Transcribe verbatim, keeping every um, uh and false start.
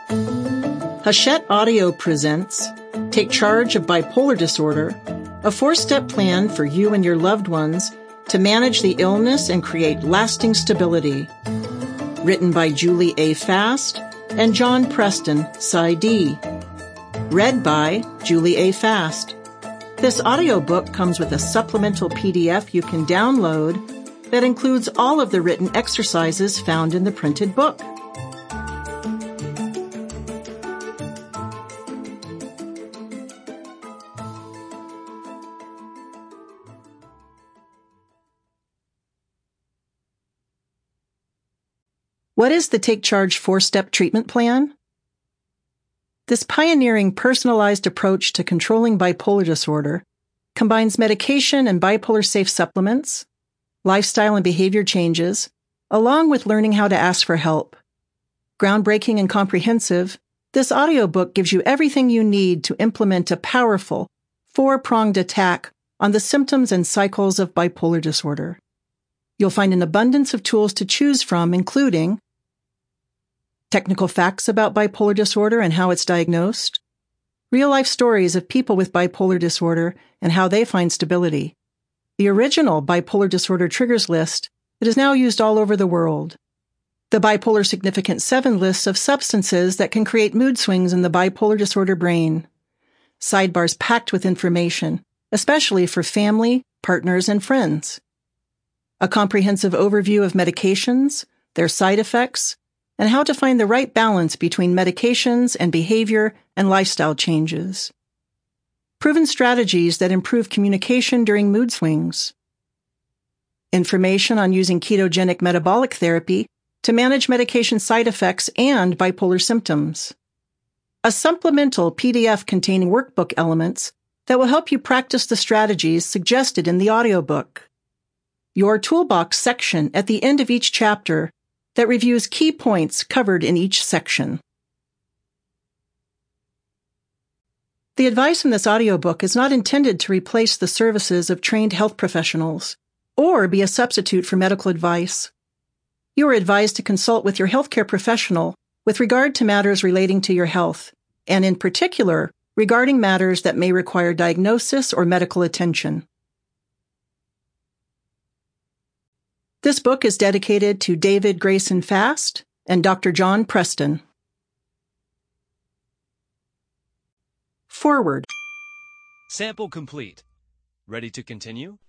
Hachette Audio presents Take Charge of Bipolar Disorder, a four-step plan for you and your loved ones to manage the illness and create lasting stability. Written by Julie A. Fast and John Preston, PsyD. Read by Julie A. Fast. This audiobook comes with a supplemental P D F you can download that includes all of the written exercises found in the printed book. What is the Take Charge four-step treatment plan? This pioneering personalized approach to controlling bipolar disorder combines medication and bipolar-safe supplements, lifestyle and behavior changes, along with learning how to ask for help. Groundbreaking and comprehensive, this audiobook gives you everything you need to implement a powerful, four-pronged attack on the symptoms and cycles of bipolar disorder. You'll find an abundance of tools to choose from, including technical facts about bipolar disorder and how it's diagnosed, real-life stories of people with bipolar disorder and how they find stability, the original bipolar disorder triggers list that is now used all over the world, the Bipolar Significant seven lists of substances that can create mood swings in the bipolar disorder brain, sidebars packed with information, especially for family, partners, and friends, a comprehensive overview of medications, their side effects, and how to find the right balance between medications and behavior and lifestyle changes. Proven strategies that improve communication during mood swings. Information on using ketogenic metabolic therapy to manage medication side effects and bipolar symptoms. A supplemental P D F containing workbook elements that will help you practice the strategies suggested in the audiobook. Your toolbox section at the end of each chapter that reviews key points covered in each section. The advice in this audiobook is not intended to replace the services of trained health professionals or be a substitute for medical advice. You are advised to consult with your healthcare professional with regard to matters relating to your health, and in particular, regarding matters that may require diagnosis or medical attention. This book is dedicated to David Grayson Fast and Doctor John Preston. Forward. Sample complete. Ready to continue?